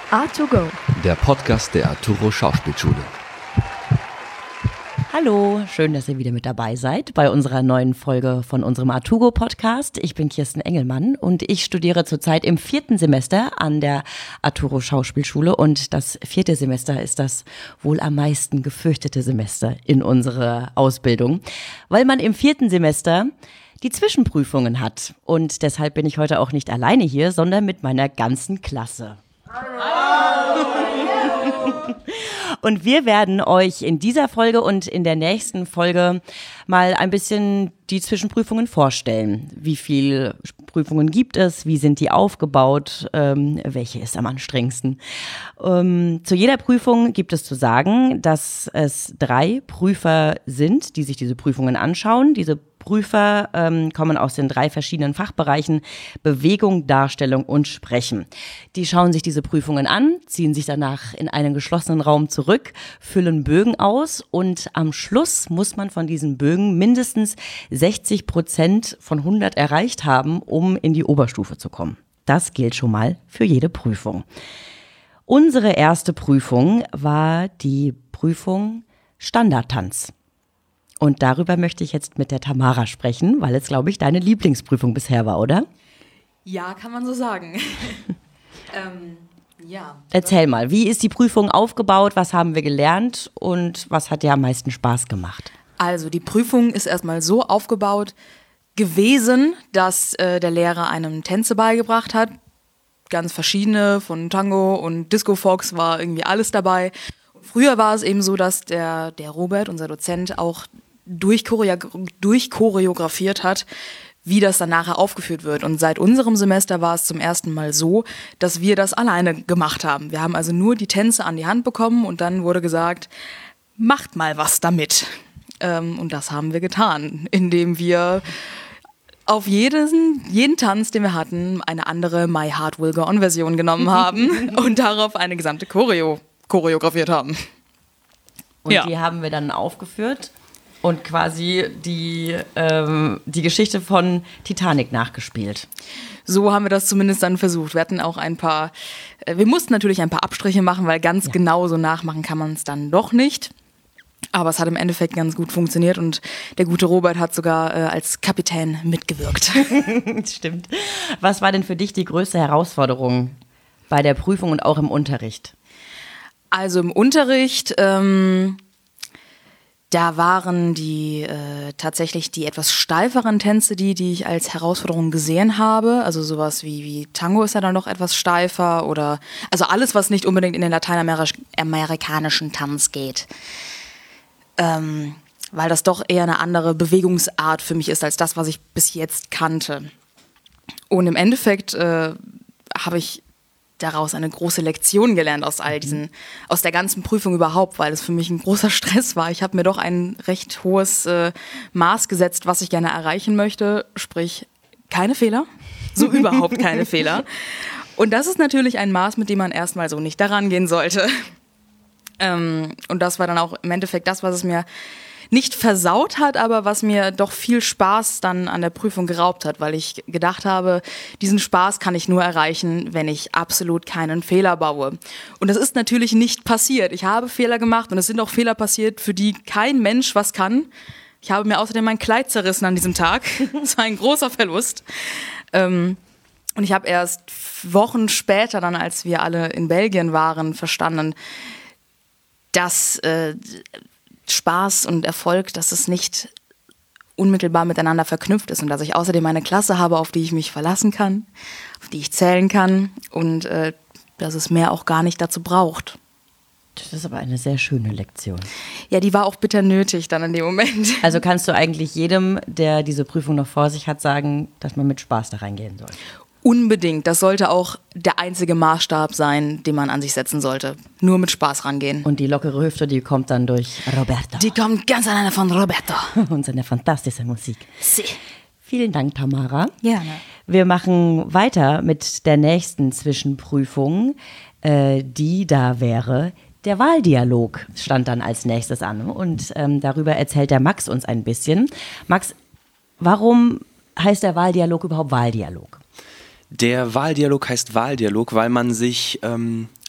A2Go, der Podcast der Arturo Schauspielschule. Hallo, schön, dass ihr wieder mit dabei seid bei unserer neuen Folge von unserem A2Go-Podcast. Ich bin Kirsten Engelmann und ich studiere zurzeit im 4. Semester an der Arturo Schauspielschule und das 4. Semester ist das wohl am meisten gefürchtete Semester in unserer Ausbildung, weil man im 4. Semester die Zwischenprüfungen hat und deshalb bin ich heute auch nicht alleine hier, sondern mit meiner ganzen Klasse. Und wir werden euch in dieser Folge und in der nächsten Folge mal ein bisschen die Zwischenprüfungen vorstellen. Wie viele Prüfungen gibt es? Wie sind die aufgebaut? Welche ist am anstrengendsten? Zu jeder Prüfung gibt es zu sagen, dass es 3 Prüfer sind, die sich diese Prüfungen anschauen. Diese Prüfer kommen aus den 3 verschiedenen Fachbereichen Bewegung, Darstellung und Sprechen. Die schauen sich diese Prüfungen an, ziehen sich danach in einen geschlossenen Raum zurück, füllen Bögen aus und am Schluss muss man von diesen Bögen mindestens 60% von 100 erreicht haben, um in die Oberstufe zu kommen. Das gilt schon mal für jede Prüfung. Unsere erste Prüfung war die Prüfung Standardtanz. Und darüber möchte ich jetzt mit der Tamara sprechen, weil es, glaube ich, deine Lieblingsprüfung bisher war, oder? Ja, kann man so sagen. Ja. Erzähl mal, wie ist die Prüfung aufgebaut, was haben wir gelernt und was hat dir am meisten Spaß gemacht? Also die Prüfung ist erstmal so aufgebaut gewesen, dass der Lehrer einem Tänze beigebracht hat. Ganz verschiedene, von Tango und Disco Fox war irgendwie alles dabei. Früher war es eben so, dass der Robert, unser Dozent, auch durchchoreografiert hat, wie das dann nachher aufgeführt wird. Und seit unserem Semester war es zum ersten Mal so, dass wir das alleine gemacht haben. Wir haben also nur die Tänze an die Hand bekommen und dann wurde gesagt, macht mal was damit. Und das haben wir getan, indem wir auf jeden Tanz, den wir hatten, eine andere My Heart Will Go On Version genommen haben und darauf eine gesamte choreografiert haben. Und die haben wir dann aufgeführt und quasi die Geschichte von Titanic nachgespielt. So haben wir das zumindest dann versucht. Wir hatten auch wir mussten natürlich ein paar Abstriche machen, weil ganz genau so nachmachen kann man es dann doch nicht. Aber es hat im Endeffekt ganz gut funktioniert und der gute Robert hat sogar als Kapitän mitgewirkt. Stimmt. Was war denn für dich die größte Herausforderung bei der Prüfung und auch im Unterricht? Also im Unterricht, da waren tatsächlich die etwas steiferen Tänze, die ich als Herausforderung gesehen habe. Also sowas wie Tango ist ja dann noch etwas steifer oder also alles, was nicht unbedingt in den lateinamerikanischen Tanz geht. Weil das doch eher eine andere Bewegungsart für mich ist, als das, was ich bis jetzt kannte. Und im Endeffekt habe ich daraus eine große Lektion gelernt aus der ganzen Prüfung überhaupt, weil es für mich ein großer Stress war. Ich habe mir doch ein recht hohes Maß gesetzt, was ich gerne erreichen möchte, sprich keine Fehler, so überhaupt keine Fehler. Und das ist natürlich ein Maß, mit dem man erstmal so nicht daran gehen sollte. Und das war dann auch im Endeffekt das, was es mir nicht versaut hat, aber was mir doch viel Spaß dann an der Prüfung geraubt hat, weil ich gedacht habe, diesen Spaß kann ich nur erreichen, wenn ich absolut keinen Fehler baue. Und das ist natürlich nicht passiert. Ich habe Fehler gemacht und es sind auch Fehler passiert, für die kein Mensch was kann. Ich habe mir außerdem mein Kleid zerrissen an diesem Tag. Das war ein großer Verlust. Und ich habe erst Wochen später dann, als wir alle in Belgien waren, verstanden, dass Spaß und Erfolg, dass es nicht unmittelbar miteinander verknüpft ist und dass ich außerdem eine Klasse habe, auf die ich mich verlassen kann, auf die ich zählen kann und dass es mehr auch gar nicht dazu braucht. Das ist aber eine sehr schöne Lektion. Ja, die war auch bitter nötig dann in dem Moment. Also kannst du eigentlich jedem, der diese Prüfung noch vor sich hat, sagen, dass man mit Spaß da reingehen soll? Unbedingt. Das sollte auch der einzige Maßstab sein, den man an sich setzen sollte. Nur mit Spaß rangehen. Und die lockere Hüfte, die kommt dann durch Roberto. Die kommt ganz alleine von Roberto. Und seine fantastische Musik. Sí. Vielen Dank, Tamara. Gerne. Wir machen weiter mit der nächsten Zwischenprüfung, die da wäre. Der Wahldialog stand dann als nächstes an. Und darüber erzählt der Max uns ein bisschen. Max, warum heißt der Wahldialog überhaupt Wahldialog? Der Wahldialog heißt Wahldialog, weil man sich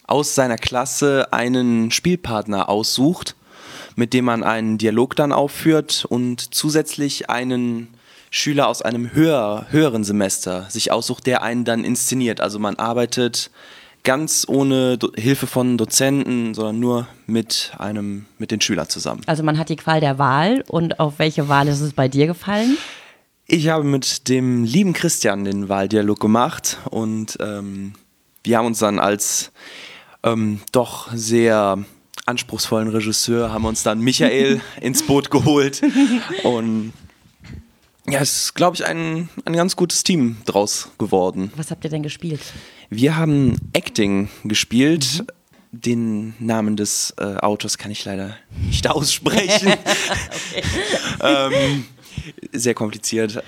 aus seiner Klasse einen Spielpartner aussucht, mit dem man einen Dialog dann aufführt und zusätzlich einen Schüler aus einem höheren Semester sich aussucht, der einen dann inszeniert. Also man arbeitet ganz ohne Hilfe von Dozenten, sondern nur mit den Schülern zusammen. Also man hat die Qual der Wahl, und auf welche Wahl ist es bei dir gefallen? Ich habe mit dem lieben Christian den Wahldialog gemacht und wir haben uns dann als doch sehr anspruchsvollen Regisseur, haben uns dann Michael ins Boot geholt und ja, es ist, glaube ich, ein ganz gutes Team draus geworden. Was habt ihr denn gespielt? Wir haben Acting gespielt. Den Namen des Autors kann ich leider nicht aussprechen. Sehr kompliziert.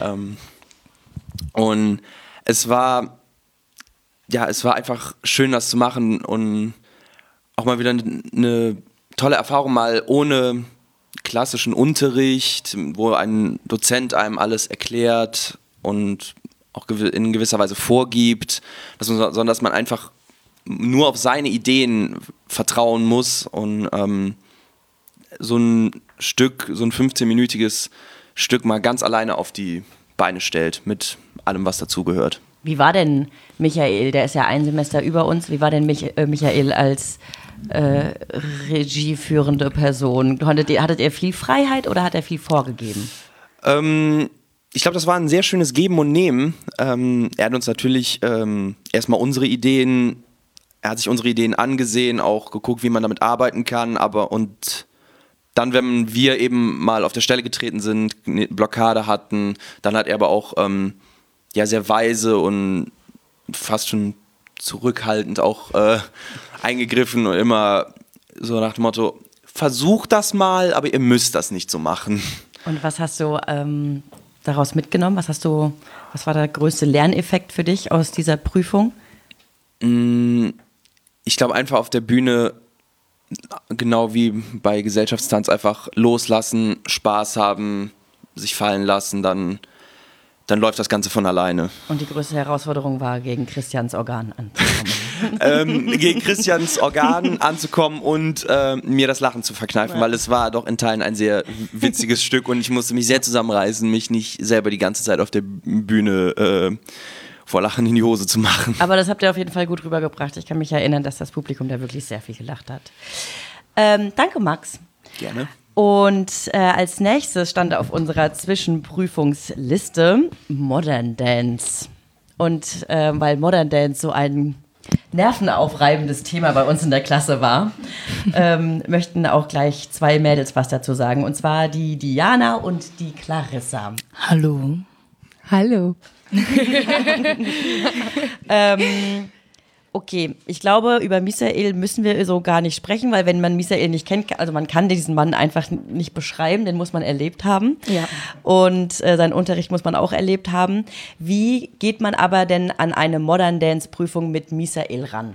Und es war einfach schön, das zu machen und auch mal wieder eine tolle Erfahrung, mal ohne klassischen Unterricht, wo ein Dozent einem alles erklärt und auch in gewisser Weise vorgibt, sondern dass man einfach nur auf seine Ideen vertrauen muss und so ein 15-minütiges Stück mal ganz alleine auf die Beine stellt, mit allem, was dazugehört. Wie war denn Michael, der ist ja ein Semester über uns, wie war denn Michael als regieführende Person? Hattet ihr viel Freiheit oder hat er viel vorgegeben? Ich glaube, das war ein sehr schönes Geben und Nehmen. Er hat uns natürlich erstmal er hat sich unsere Ideen angesehen, auch geguckt, wie man damit arbeiten kann, und dann, wenn wir eben mal auf der Stelle getreten sind, eine Blockade hatten, dann hat er aber auch sehr weise und fast schon zurückhaltend auch eingegriffen und immer so nach dem Motto, versucht das mal, aber ihr müsst das nicht so machen. Und was hast du daraus mitgenommen? Was war der größte Lerneffekt für dich aus dieser Prüfung? Ich glaube, einfach auf der Bühne, genau wie bei Gesellschaftstanz, einfach loslassen, Spaß haben, sich fallen lassen, dann läuft das Ganze von alleine. Und die größte Herausforderung war, gegen Christians Organ anzukommen. Gegen Christians Organ anzukommen und mir das Lachen zu verkneifen, weil es war doch in Teilen ein sehr witziges Stück und ich musste mich sehr zusammenreißen, mich nicht selber die ganze Zeit auf der Bühne vor Lachen in die Hose zu machen. Aber das habt ihr auf jeden Fall gut rübergebracht. Ich kann mich erinnern, dass das Publikum da wirklich sehr viel gelacht hat. Danke, Max. Gerne. Und als nächstes stand auf unserer Zwischenprüfungsliste Modern Dance. Und weil Modern Dance so ein nervenaufreibendes Thema bei uns in der Klasse war, möchten auch gleich zwei Mädels was dazu sagen. Und zwar die Diana und die Clarissa. Hallo. Hallo. Okay, ich glaube, über Michael müssen wir so gar nicht sprechen, weil wenn man Michael nicht kennt, also man kann diesen Mann einfach nicht beschreiben, den muss man erlebt haben. Ja. Und seinen Unterricht muss man auch erlebt haben. Wie geht man aber denn an eine Modern Dance Prüfung mit Michael ran?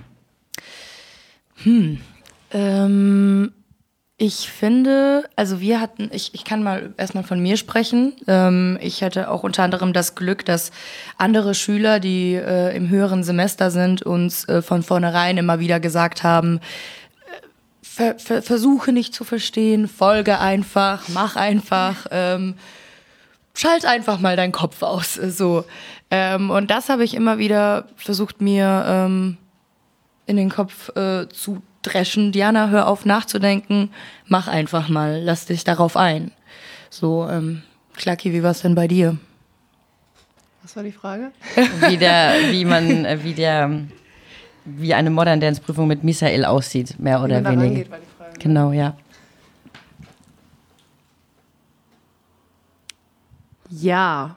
Ich finde, also ich kann mal erstmal von mir sprechen. Ich hatte auch unter anderem das Glück, dass andere Schüler, die im höheren Semester sind, uns von vornherein immer wieder gesagt haben, versuche nicht zu verstehen, folge einfach, mach einfach, schalt einfach mal deinen Kopf aus. So. Und das habe ich immer wieder versucht, mir in den Kopf zu dreschen. Diana, hör auf nachzudenken, mach einfach mal, lass dich darauf ein. So, Klacki, wie war's denn bei dir? Was war die Frage? Wie eine Modern Dance Prüfung mit Michael aussieht, mehr oder weniger. Rangeht, war die Frage, ne? Genau, ja. Ja.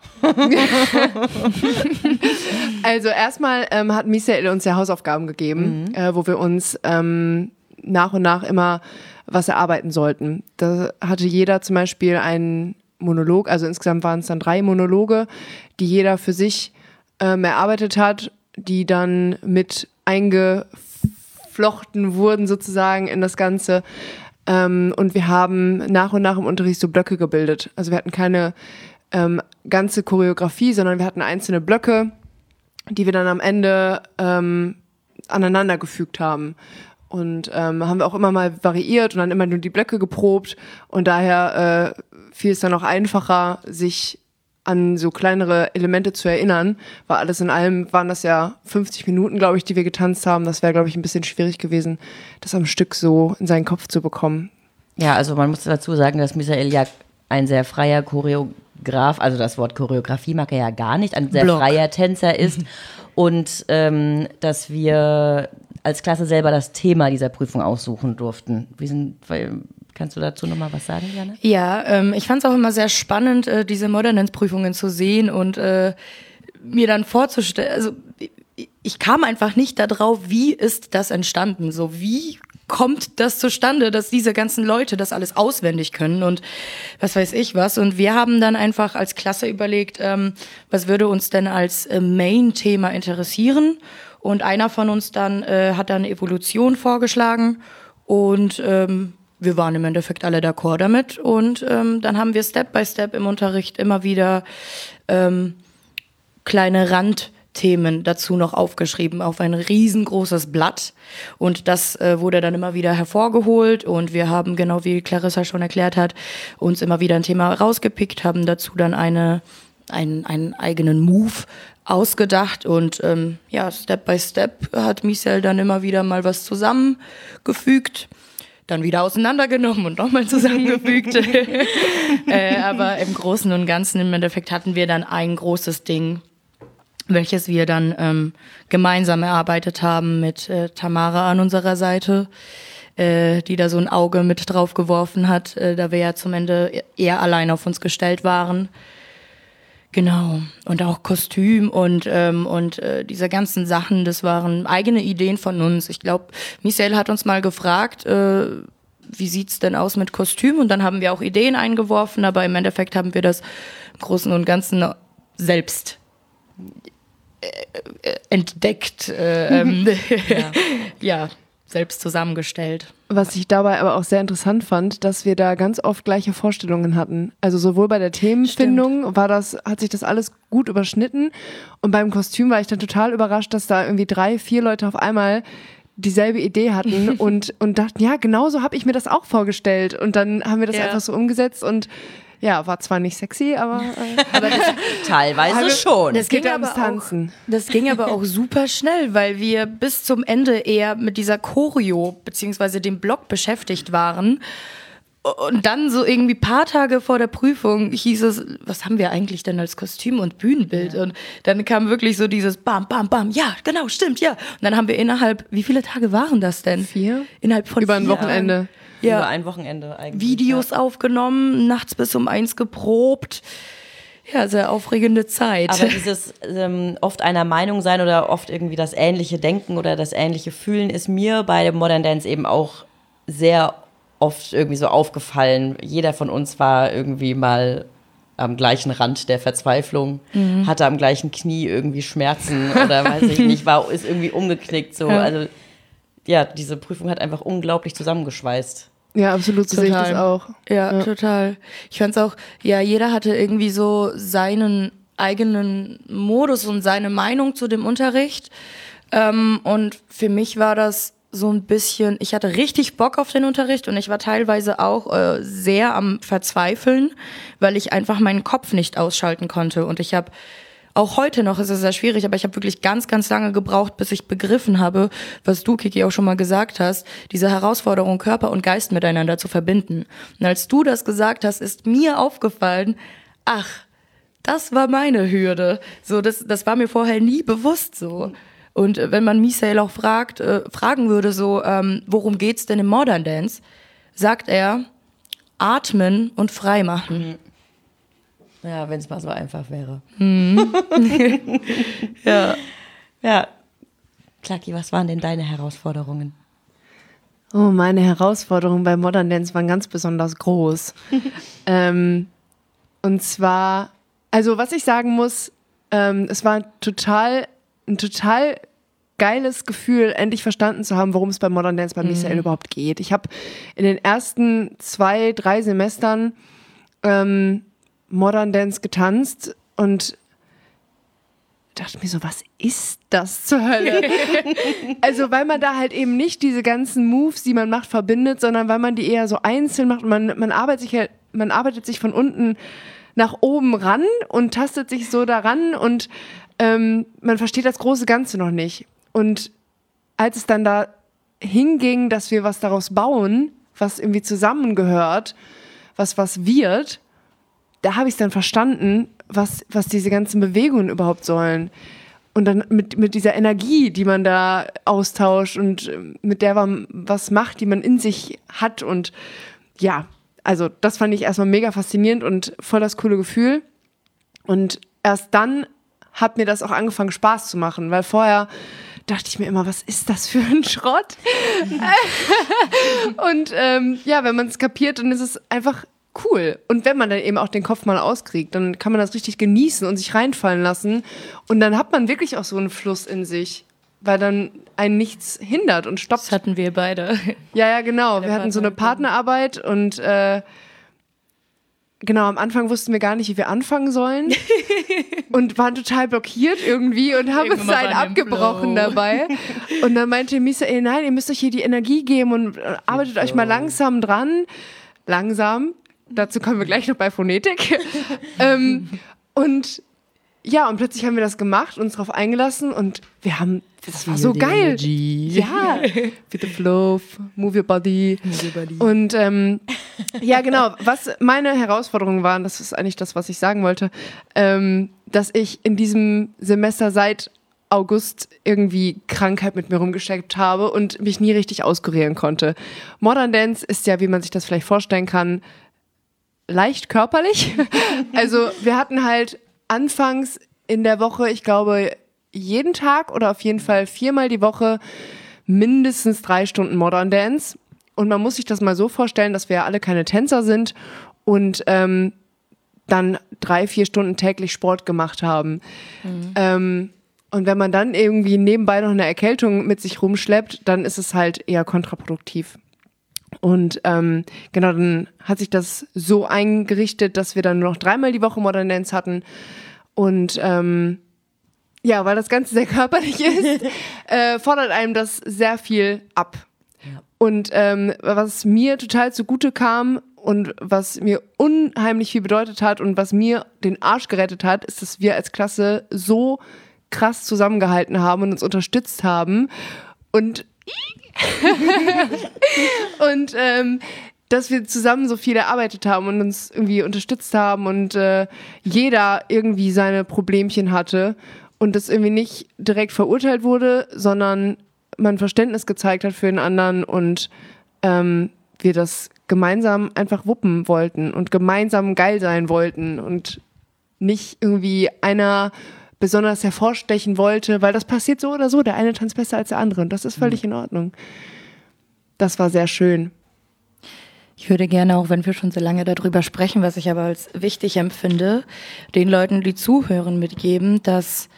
Also erstmal hat Michael uns ja Hausaufgaben gegeben, wo wir uns nach und nach immer was erarbeiten sollten. Da hatte jeder zum Beispiel einen Monolog, also insgesamt waren es dann 3 Monologe, die jeder für sich erarbeitet hat, die dann mit eingeflochten wurden sozusagen in das Ganze. Und wir haben nach und nach im Unterricht so Blöcke gebildet. Also wir hatten keine ganze Choreografie, sondern wir hatten einzelne Blöcke, die wir dann am Ende aneinander gefügt haben. Und haben wir auch immer mal variiert und dann immer nur die Blöcke geprobt. Und daher fiel es dann auch einfacher, sich an so kleinere Elemente zu erinnern. Weil alles in allem waren das ja 50 Minuten, glaube ich, die wir getanzt haben. Das wäre, glaube ich, ein bisschen schwierig gewesen, das am Stück so in seinen Kopf zu bekommen. Ja, also man muss dazu sagen, dass Misael ja ein sehr freier Choreograf, also das Wort Choreografie mag er ja gar nicht, ein sehr freier Tänzer ist und dass wir als Klasse selber das Thema dieser Prüfung aussuchen durften. Kannst du dazu nochmal was sagen, Jana? Ja, ich fand es auch immer sehr spannend, diese Modern Dance Prüfungen zu sehen und mir dann vorzustellen, also ich kam einfach nicht darauf, wie ist das entstanden, so wie kommt das zustande, dass diese ganzen Leute das alles auswendig können und was weiß ich was. Und wir haben dann einfach als Klasse überlegt, was würde uns denn als Main-Thema interessieren. Und einer von uns dann hat dann Evolution vorgeschlagen und wir waren im Endeffekt alle d'accord damit. Und dann haben wir Step by Step im Unterricht immer wieder kleine Randthemen dazu noch aufgeschrieben auf ein riesengroßes Blatt. Und das wurde dann immer wieder hervorgeholt. Und wir haben, genau wie Clarissa schon erklärt hat, uns immer wieder ein Thema rausgepickt, haben dazu dann einen eigenen Move ausgedacht und Step by Step hat Misael dann immer wieder mal was zusammengefügt, dann wieder auseinandergenommen und nochmal zusammengefügt. Aber im Großen und Ganzen im Endeffekt hatten wir dann ein großes Ding, welches wir dann gemeinsam erarbeitet haben mit Tamara an unserer Seite, die da so ein Auge mit drauf geworfen hat, da wir ja zum Ende eher allein auf uns gestellt waren. Genau, und auch Kostüm und diese ganzen Sachen, das waren eigene Ideen von uns. Ich glaube, Misael hat uns mal gefragt, wie sieht's denn aus mit Kostüm? Und dann haben wir auch Ideen eingeworfen, aber im Endeffekt haben wir das im Großen und Ganzen selbst entdeckt, selbst zusammengestellt. Was ich dabei aber auch sehr interessant fand, dass wir da ganz oft gleiche Vorstellungen hatten. Also sowohl bei der Themenfindung hat sich das alles gut überschnitten und beim Kostüm war ich dann total überrascht, dass da irgendwie 3-4 Leute auf einmal dieselbe Idee hatten und dachten, ja, genau so habe ich mir das auch vorgestellt. Und dann haben wir das einfach so umgesetzt und ja, war zwar nicht sexy, aber teilweise schon. Das ging aber auch super schnell, weil wir bis zum Ende eher mit dieser Choreo beziehungsweise dem Block beschäftigt waren. Und dann so irgendwie paar Tage vor der Prüfung hieß es, was haben wir eigentlich denn als Kostüm und Bühnenbild? Ja. Und dann kam wirklich so dieses Bam, Bam, Bam, ja, genau, stimmt, ja. Und dann haben wir wie viele Tage waren das denn? 4? Innerhalb von über ein Wochenende. Ja. Über ein Wochenende eigentlich. Videos aufgenommen, nachts bis um 1 geprobt. Ja, sehr aufregende Zeit. Aber dieses oft einer Meinung sein oder oft irgendwie das ähnliche Denken oder das ähnliche Fühlen ist mir bei dem Modern Dance eben auch sehr oft irgendwie so aufgefallen. Jeder von uns war irgendwie mal am gleichen Rand der Verzweiflung, hatte am gleichen Knie irgendwie Schmerzen oder weiß ich nicht, ist irgendwie umgeknickt. So. Ja. Also ja, diese Prüfung hat einfach unglaublich zusammengeschweißt. Ja, absolut, so sehe ich das auch. Ja, total. Ich fand's auch, ja, jeder hatte irgendwie so seinen eigenen Modus und seine Meinung zu dem Unterricht. Und für mich war das so ein bisschen, ich hatte richtig Bock auf den Unterricht und ich war teilweise auch sehr am Verzweifeln, weil ich einfach meinen Kopf nicht ausschalten konnte. Und ich habe auch heute noch, ist es sehr schwierig, aber ich habe wirklich ganz, ganz lange gebraucht, bis ich begriffen habe, was du, Kiki, auch schon mal gesagt hast, diese Herausforderung, Körper und Geist miteinander zu verbinden. Und als du das gesagt hast, ist mir aufgefallen, ach, das war meine Hürde. So, das war mir vorher nie bewusst so. Und wenn man Misael auch fragen würde, so, worum geht's denn im Modern Dance, sagt er, atmen und frei machen. Ja, wenn es mal so einfach wäre. Ja. Klacki, was waren denn deine Herausforderungen? Oh, meine Herausforderungen bei Modern Dance waren ganz besonders groß. Und zwar, also was ich sagen muss, es war ein total geiles Gefühl, endlich verstanden zu haben, worum es bei Modern Dance bei Misael überhaupt geht. Ich habe in den ersten 2-3 Semestern Modern Dance getanzt und dachte mir so, was ist das zur Hölle? Also weil man da halt eben nicht diese ganzen Moves, die man macht, verbindet, sondern weil man die eher so einzeln macht. Man arbeitet sich von unten nach oben ran und tastet sich so daran und man versteht das große Ganze noch nicht. Und als es dann da hinging, dass wir was daraus bauen, was irgendwie zusammengehört, was wird, da habe ich es dann verstanden, was diese ganzen Bewegungen überhaupt sollen. Und dann mit dieser Energie, die man da austauscht und mit der man was macht, die man in sich hat. Und ja, also das fand ich erstmal mega faszinierend und voll das coole Gefühl. Und erst dann hat mir das auch angefangen, Spaß zu machen, weil vorher dachte ich mir immer, was ist das für ein Schrott? Und wenn man es kapiert, dann ist es einfach cool. Und wenn man dann eben auch den Kopf mal auskriegt, dann kann man das richtig genießen und sich reinfallen lassen. Und dann hat man wirklich auch so einen Fluss in sich, weil dann einen nichts hindert und stoppt. Das hatten wir beide. Ja, genau. Wir hatten so eine Partnerarbeit und genau, am Anfang wussten wir gar nicht, wie wir anfangen sollen und waren total blockiert irgendwie und haben uns Zeit abgebrochen dabei. Und dann meinte Misael, nein, ihr müsst euch hier die Energie geben und arbeitet euch mal langsam dran. Langsam, dazu kommen wir gleich noch bei Phonetik. Und ja, und plötzlich haben wir das gemacht, uns drauf eingelassen und das war so geil. Ja, with the flow, move your body. Und ja, genau, was meine Herausforderungen waren, das ist eigentlich das, was ich sagen wollte, dass ich in diesem Semester seit August irgendwie Krankheit mit mir rumgesteckt habe und mich nie richtig auskurieren konnte. Modern Dance ist ja, wie man sich das vielleicht vorstellen kann, leicht körperlich. Also wir hatten halt anfangs in der Woche, ich glaube, jeden Tag oder auf jeden Fall 4-mal die Woche mindestens 3 Stunden Modern Dance. Und man muss sich das mal so vorstellen, dass wir ja alle keine Tänzer sind und dann 3-4 Stunden täglich Sport gemacht haben. Und wenn man dann irgendwie nebenbei noch eine Erkältung mit sich rumschleppt, dann ist es halt eher kontraproduktiv. Und genau, dann hat sich das so eingerichtet, dass wir dann nur noch 3-mal die Woche Modern Dance hatten. Und ja, weil das Ganze sehr körperlich ist, fordert einem das sehr viel ab. Ja. Und was mir total zugute kam und was mir unheimlich viel bedeutet hat und was mir den Arsch gerettet hat, ist, dass wir als Klasse so krass zusammengehalten haben und uns unterstützt haben. Und dass wir zusammen so viel erarbeitet haben und uns irgendwie unterstützt haben und jeder irgendwie seine Problemchen hatte und das irgendwie nicht direkt verurteilt wurde, sondern man Verständnis gezeigt hat für den anderen und wir das gemeinsam einfach wuppen wollten und gemeinsam geil sein wollten und nicht irgendwie einer besonders hervorstechen wollte, weil das passiert so oder so, der eine tanzt besser als der andere und das ist völlig in Ordnung. Das war sehr schön. Ich würde gerne, auch wenn wir schon so lange darüber sprechen, was ich aber als wichtig empfinde, den Leuten, die zuhören, mitgeben, dass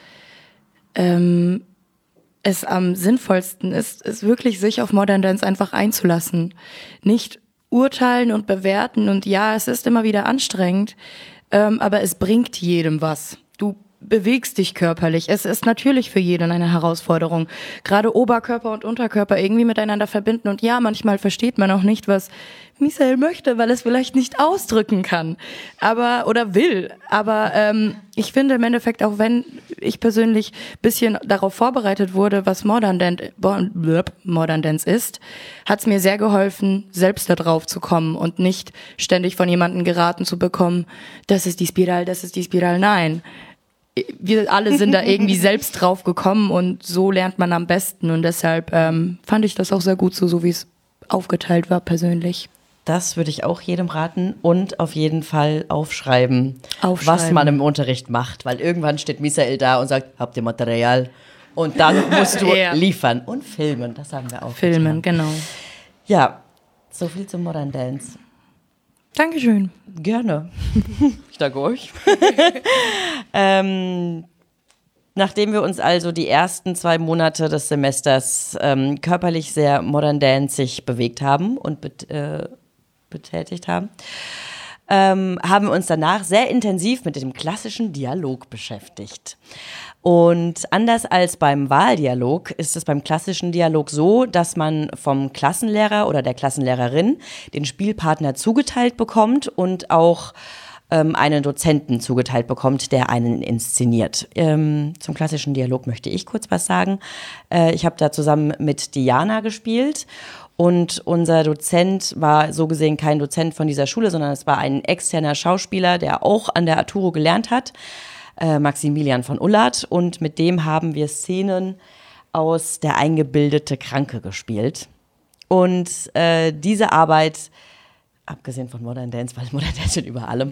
es am sinnvollsten ist, es wirklich sich auf Modern Dance einfach einzulassen. Nicht urteilen und bewerten und ja, es ist immer wieder anstrengend, aber es bringt jedem was. Du bewegst dich körperlich. Es ist natürlich für jeden eine Herausforderung. Gerade Oberkörper und Unterkörper irgendwie miteinander verbinden. Und ja, manchmal versteht man auch nicht, was Misael möchte, weil es vielleicht nicht ausdrücken kann. Oder will. Aber ich finde im Endeffekt, auch wenn ich persönlich ein bisschen darauf vorbereitet wurde, was Modern Dance ist, hat es mir sehr geholfen, selbst da drauf zu kommen und nicht ständig von jemandem geraten zu bekommen, das ist die Spiral. Nein. Wir alle sind da irgendwie selbst drauf gekommen und so lernt man am besten und deshalb fand ich das auch sehr gut so wie es aufgeteilt war persönlich. Das würde ich auch jedem raten und auf jeden Fall aufschreiben, was man im Unterricht macht, weil irgendwann steht Misael da und sagt, habt ihr Material? Und dann musst du liefern und filmen, das haben wir auch Filmen, getan. genau. Ja, so viel zum Modern Dance. Dankeschön. Gerne. Ich danke euch. Nachdem wir uns also die ersten 2 Monate des Semesters körperlich sehr modern danceig bewegt haben und betätigt haben, haben wir uns danach sehr intensiv mit dem klassischen Dialog beschäftigt. Und anders als beim Wahldialog ist es beim klassischen Dialog so, dass man vom Klassenlehrer oder der Klassenlehrerin den Spielpartner zugeteilt bekommt und auch einen Dozenten zugeteilt bekommt, der einen inszeniert. Zum klassischen Dialog möchte ich kurz was sagen. Ich habe da zusammen mit Diana gespielt und unser Dozent war so gesehen kein Dozent von dieser Schule, sondern es war ein externer Schauspieler, der auch an der Arturo gelernt hat, Maximilian von Ullard, und mit dem haben wir Szenen aus Der eingebildete Kranke gespielt. Und diese Arbeit, abgesehen von Modern Dance, weil Modern Dance steht über allem,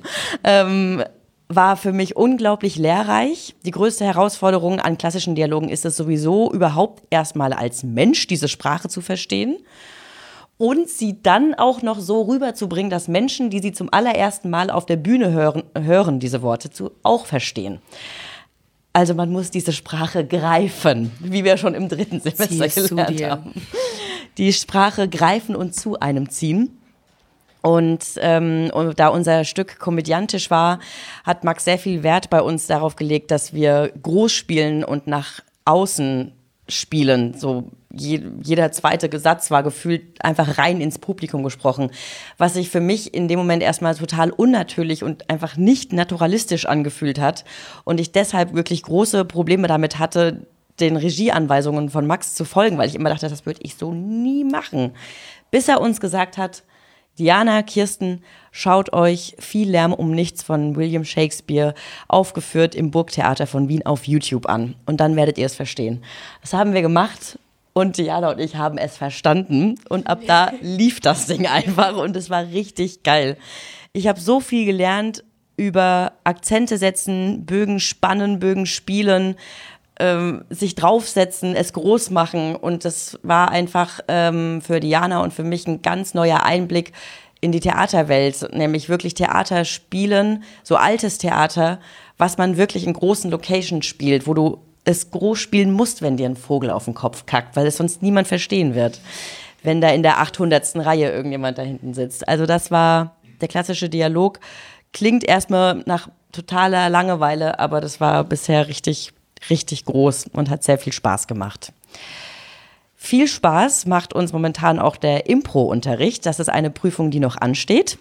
war für mich unglaublich lehrreich. Die größte Herausforderung an klassischen Dialogen ist es sowieso, überhaupt erstmal als Mensch diese Sprache zu verstehen und sie dann auch noch so rüberzubringen, dass Menschen, die sie zum allerersten Mal auf der Bühne hören diese Worte auch verstehen. Also man muss diese Sprache greifen, wie wir schon im 3. Semester gelernt haben. Die Sprache greifen und zu einem ziehen. Und da unser Stück komödiantisch war, hat Max sehr viel Wert bei uns darauf gelegt, dass wir groß spielen und nach außen spielen. So jeder zweite Satz war gefühlt einfach rein ins Publikum gesprochen, was sich für mich in dem Moment erstmal total unnatürlich und einfach nicht naturalistisch angefühlt hat. Und ich deshalb wirklich große Probleme damit hatte, den Regieanweisungen von Max zu folgen, weil ich immer dachte, das würde ich so nie machen. Bis er uns gesagt hat, Diana, Kirsten, schaut euch Viel Lärm um nichts von William Shakespeare, aufgeführt im Burgtheater von Wien, auf YouTube an. Und dann werdet ihr es verstehen. Das haben wir gemacht und Diana und ich haben es verstanden. Und ab da lief das Ding einfach und es war richtig geil. Ich habe so viel gelernt über Akzente setzen, Bögen spannen, Bögen spielen, sich draufsetzen, es groß machen, und das war einfach für Diana und für mich ein ganz neuer Einblick in die Theaterwelt, nämlich wirklich Theater spielen, so altes Theater, was man wirklich in großen Locations spielt, wo du es groß spielen musst, wenn dir ein Vogel auf den Kopf kackt, weil es sonst niemand verstehen wird, wenn da in der 800. Reihe irgendjemand da hinten sitzt. Also das war der klassische Dialog. Klingt erstmal nach totaler Langeweile, aber das war bisher richtig groß und hat sehr viel Spaß gemacht. Viel Spaß macht uns momentan auch der Impro-Unterricht. Das ist eine Prüfung, die noch ansteht.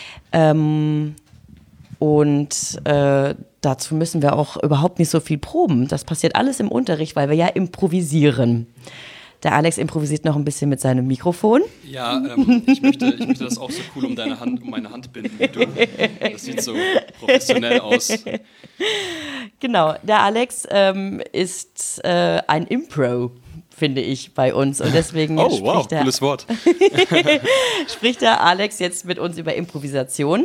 Dazu müssen wir auch überhaupt nicht so viel proben. Das passiert alles im Unterricht, weil wir ja improvisieren. Der Alex improvisiert noch ein bisschen mit seinem Mikrofon. Ja, ich möchte das auch so cool um meine Hand binden wie du. Das sieht so professionell aus. Genau, der Alex ist ein Impro, finde ich, bei uns. Und deswegen cooles Wort. spricht der Alex jetzt mit uns über Improvisation.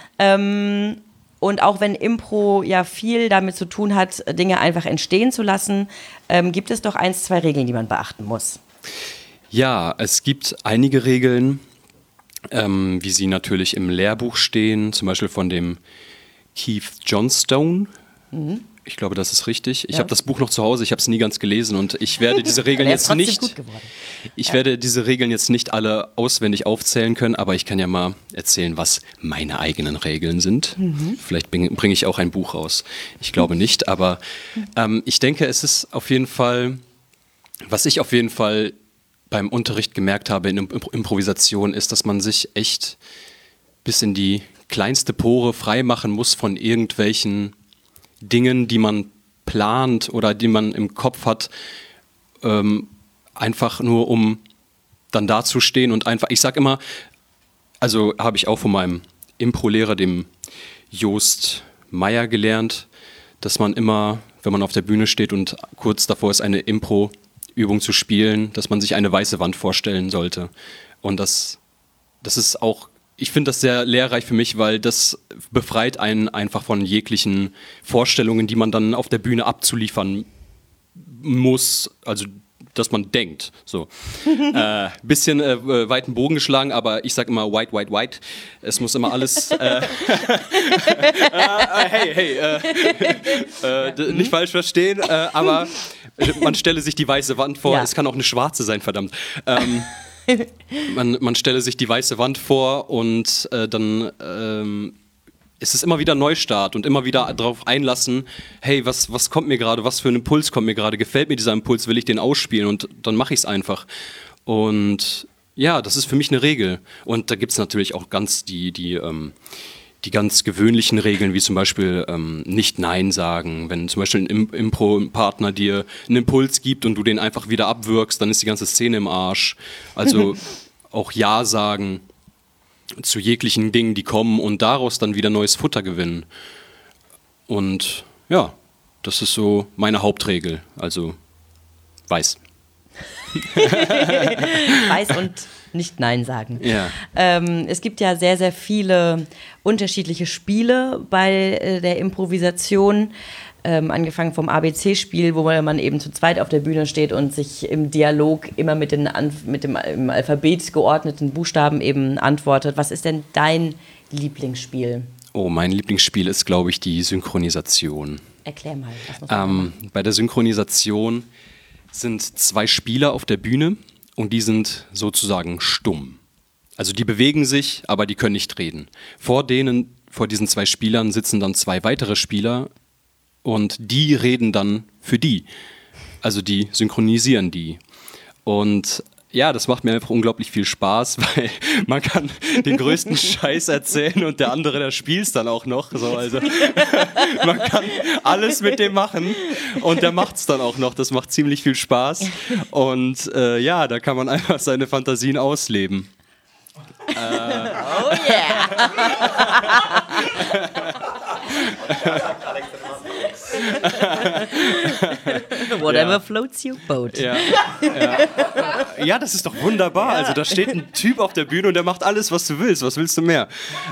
Und auch wenn Impro ja viel damit zu tun hat, Dinge einfach entstehen zu lassen, gibt es doch 1, 2 Regeln, die man beachten muss. Ja, es gibt einige Regeln, wie sie natürlich im Lehrbuch stehen, zum Beispiel von dem Keith Johnstone. Mhm. Ich glaube, das ist richtig. Ich habe das Buch noch zu Hause, ich habe es nie ganz gelesen und ich werde diese Regeln jetzt nicht. Ich werde diese Regeln jetzt nicht alle auswendig aufzählen können, aber ich kann ja mal erzählen, was meine eigenen Regeln sind. Mhm. Vielleicht bringe ich auch ein Buch raus. Ich glaube nicht, aber ich denke, es ist auf jeden Fall, was ich auf jeden Fall beim Unterricht gemerkt habe in Improvisation, ist, dass man sich echt bis in die kleinste Pore freimachen muss von irgendwelchen Dingen, die man plant oder die man im Kopf hat, einfach nur um dann dazustehen und einfach, ich sag immer, also habe ich auch von meinem Impro-Lehrer, dem Jost Meyer, gelernt, dass man immer, wenn man auf der Bühne steht und kurz davor ist, eine Impro-Übung zu spielen, dass man sich eine weiße Wand vorstellen sollte. Und das ist auch, ich finde das sehr lehrreich für mich, weil das befreit einen einfach von jeglichen Vorstellungen, die man dann auf der Bühne abzuliefern muss, also dass man denkt. So. Bisschen weiten Bogen geschlagen, aber ich sage immer white, white, white. Es muss immer alles nicht falsch verstehen, aber man stelle sich die weiße Wand vor, es kann auch eine schwarze sein, verdammt. Man stelle sich die weiße Wand vor und dann ist es immer wieder Neustart und immer wieder darauf einlassen, hey, was kommt mir gerade, was für ein Impuls kommt mir gerade, gefällt mir dieser Impuls, will ich den ausspielen und dann mache ich es einfach. Und ja, das ist für mich eine Regel. Und da gibt es natürlich auch ganz die ganz gewöhnlichen Regeln, wie zum Beispiel nicht Nein sagen. Wenn zum Beispiel ein Impro-Partner dir einen Impuls gibt und du den einfach wieder abwirkst, dann ist die ganze Szene im Arsch. Also auch Ja sagen zu jeglichen Dingen, die kommen und daraus dann wieder neues Futter gewinnen. Und ja, das ist so meine Hauptregel. Also weiß. Weiß und nicht Nein sagen. Ja. Es gibt ja sehr, sehr viele unterschiedliche Spiele bei der Improvisation. Angefangen vom ABC-Spiel, wo man eben zu zweit auf der Bühne steht und sich im Dialog immer mit dem im Alphabet geordneten Buchstaben eben antwortet. Was ist denn dein Lieblingsspiel? Oh, mein Lieblingsspiel ist, glaube ich, die Synchronisation. Erklär mal. Was muss man machen? Bei der Synchronisation sind 2 Spieler auf der Bühne und die sind sozusagen stumm. Also die bewegen sich, aber die können nicht reden. Vor diesen 2 Spielern sitzen dann 2 weitere Spieler und die reden dann für die. Also die synchronisieren die. Und ja, das macht mir einfach unglaublich viel Spaß, weil man kann den größten Scheiß erzählen und der andere, der spielt es dann auch noch. So, also man kann alles mit dem machen und der macht es dann auch noch. Das macht ziemlich viel Spaß. Und ja, da kann man einfach seine Fantasien ausleben. Oh yeah! Whatever floats your boat. Ja, das ist doch wunderbar. Also da steht ein Typ auf der Bühne und der macht alles, was du willst. Was willst du mehr?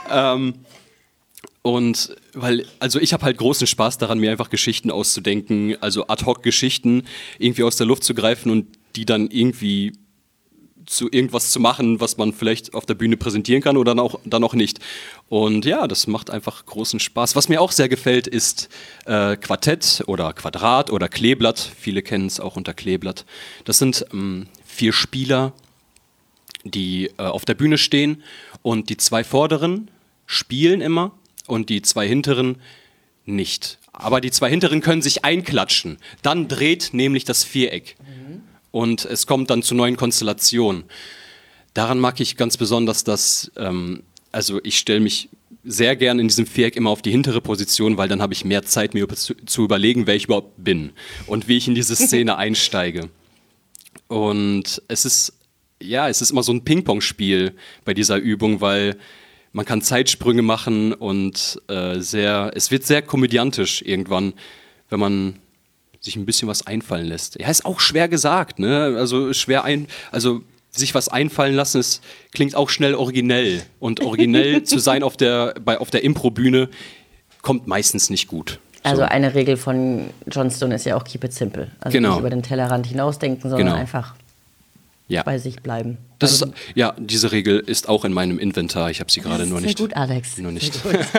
Und also ich habe halt großen Spaß daran, mir einfach Geschichten auszudenken, also Ad-hoc-Geschichten irgendwie aus der Luft zu greifen und die dann irgendwie zu irgendwas zu machen, was man vielleicht auf der Bühne präsentieren kann oder dann auch nicht. Und ja, das macht einfach großen Spaß. Was mir auch sehr gefällt, ist Quartett oder Quadrat oder Kleeblatt. Viele kennen es auch unter Kleeblatt. Das sind 4 Spieler, die auf der Bühne stehen und die 2 Vorderen spielen immer und die 2 Hinteren nicht. Aber die 2 Hinteren können sich einklatschen. Dann dreht nämlich das Viereck. Und es kommt dann zu neuen Konstellationen. Daran mag ich ganz besonders, dass, also ich stelle mich sehr gern in diesem Viereck immer auf die hintere Position, weil dann habe ich mehr Zeit, mir zu überlegen, wer ich überhaupt bin und wie ich in diese Szene einsteige. Und es ist immer so ein Ping-Pong-Spiel bei dieser Übung, weil man kann Zeitsprünge machen und es wird sehr komödiantisch irgendwann, wenn man sich ein bisschen was einfallen lässt. Ja, ist auch schwer gesagt, ne? Also sich was einfallen lassen, es klingt auch schnell originell. Und originell zu sein auf der Impro-Bühne kommt meistens nicht gut. Also eine Regel von Jon Stone ist ja auch keep it simple. Also nicht über den Tellerrand hinausdenken, sondern einfach bei sich bleiben. Diese Regel ist auch in meinem Inventar. Ich habe sie gerade nur nicht. Sehr gut, Alex. Nur nicht.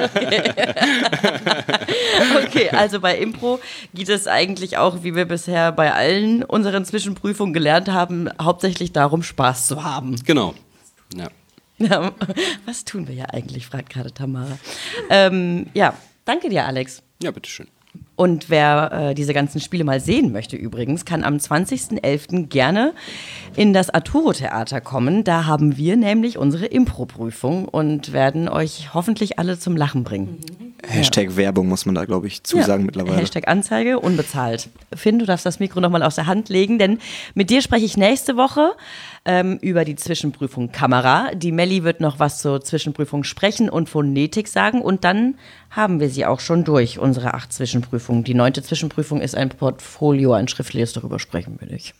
Okay, also bei Impro geht es eigentlich auch, wie wir bisher bei allen unseren Zwischenprüfungen gelernt haben, hauptsächlich darum, Spaß zu haben. Genau. Ja. Was tun wir ja eigentlich, fragt gerade Tamara. Danke dir, Alex. Ja, bitteschön. Und wer diese ganzen Spiele mal sehen möchte übrigens, kann am 20.11. gerne in das Arturo-Theater kommen. Da haben wir nämlich unsere Impro-Prüfung und werden euch hoffentlich alle zum Lachen bringen. Hashtag Werbung muss man da, glaube ich, zusagen mittlerweile. Hashtag Anzeige, unbezahlt. Finn, du darfst das Mikro nochmal aus der Hand legen, denn mit dir spreche ich nächste Woche über die Zwischenprüfung Kamera. Die Melli wird noch was zur Zwischenprüfung sprechen und Phonetik sagen und dann haben wir sie auch schon durch, unsere 8 Zwischenprüfungen. Die 9. Zwischenprüfung ist ein Portfolio, ein schriftliches, darüber sprechen wir nicht.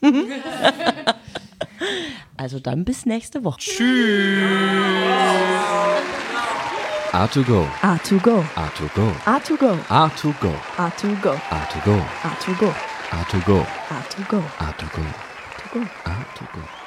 Also dann bis nächste Woche. Tschüss. A2Go. A2Go. A2Go. A2Go. A2Go. A2Go. A2Go. A2Go. A2Go. A2Go. A2Go. A2Go.